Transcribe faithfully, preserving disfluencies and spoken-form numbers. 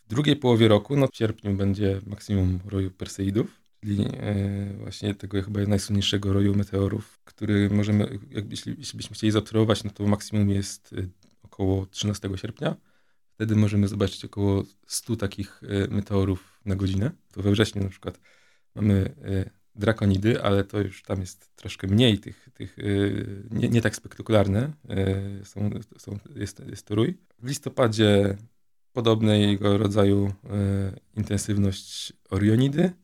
W drugiej połowie roku, no w sierpniu będzie maksimum roju Perseidów, czyli e, właśnie tego chyba najsłynniejszego roju meteorów, który możemy, jak, jeśli, jeśli byśmy chcieli zaobserwować, no to maksimum jest e, około trzynastego sierpnia. Wtedy możemy zobaczyć około stu takich e, meteorów na godzinę. To we wrześniu na przykład mamy e, drakonidy, ale to już tam jest troszkę mniej tych, tych e, nie, nie tak spektakularne. E, są, są, jest, jest to rój. W listopadzie podobnego rodzaju e, intensywność Orionidy.